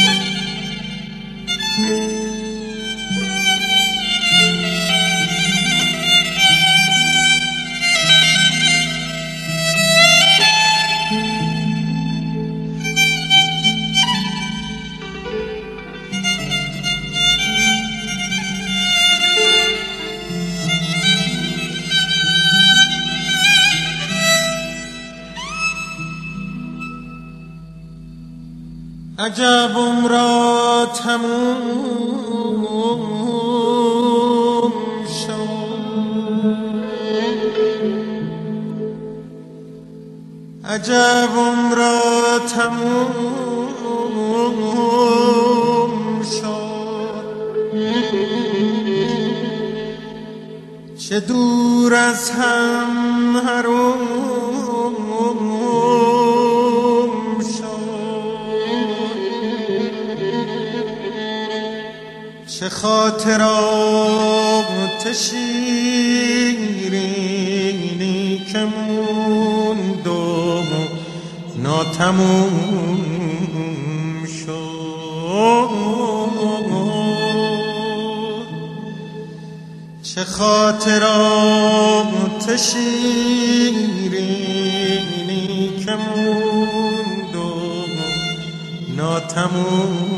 عجبم را تموم شد، عجبم را تموم شد، چه دور از هم حروم چه خاطرات شیرینی که موند و ناتموم شد، چه خاطرات شیرینی که موند و ناتموم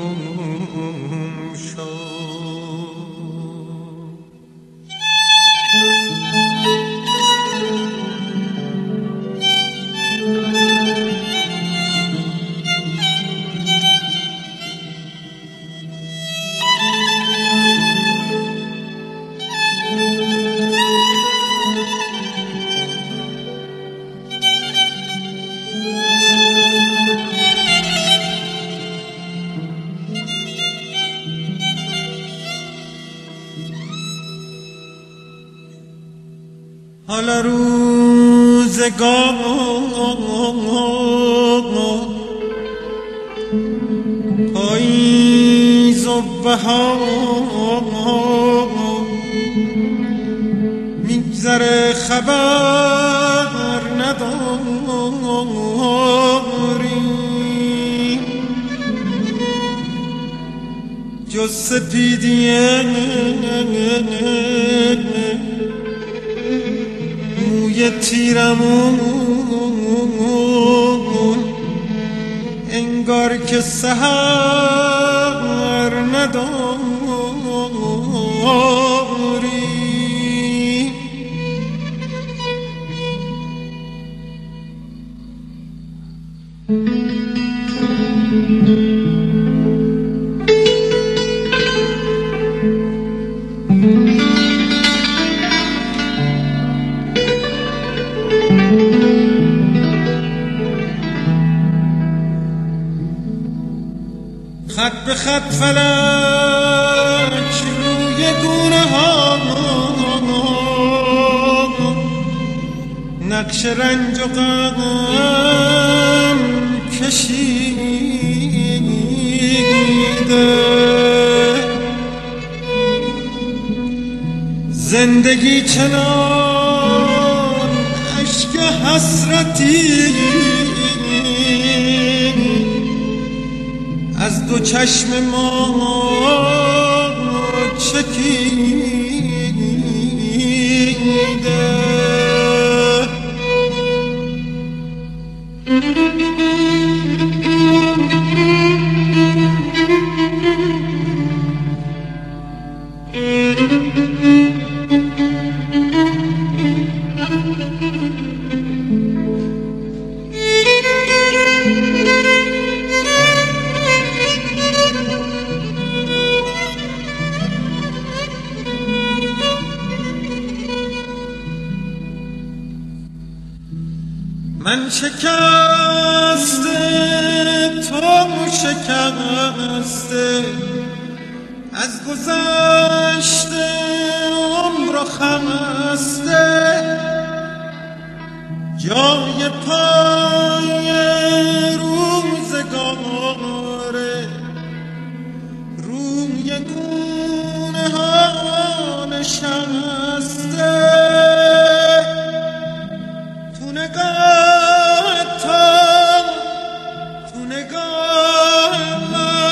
حالا روزگار پاییز و بهار میگذره خبر نداریم جز سپیدیه موی تیرمون انگار که سحر نداری. خط به خط فلک روی گونه ها نقش رنج و غم کشیده، زندگی چنان اشک حسرتی از دو چشم ما چکیده. من شکسته تو شکسته از گذشته عمر و خسته، جای پای روزگاره روی گونه ها نشسته، تو نگاه تو نگاه من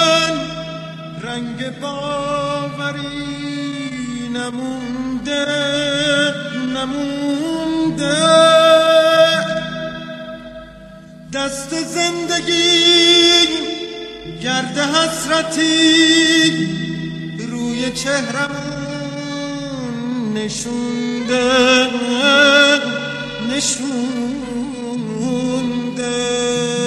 باوری نمونده نمونده، دست زندگی گرد حسرتی روی چهرمون نشونده نشونده.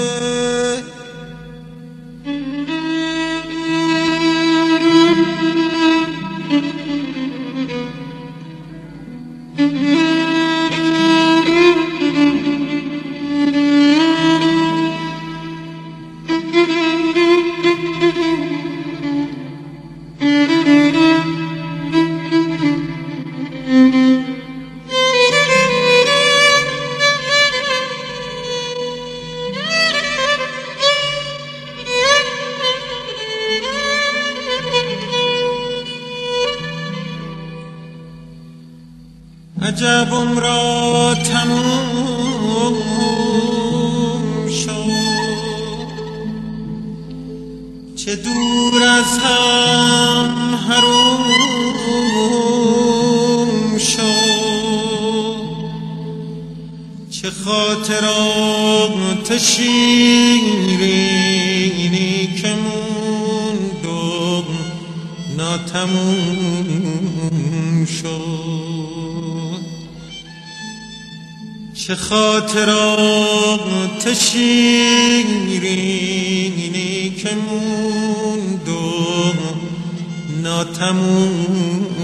عجبم را تموم شد، چه دور از هم حروم شد، چه خاطرات شیرینی که موند و ناتموم شد، چه خاطرات شیرینی که موند و ناتموم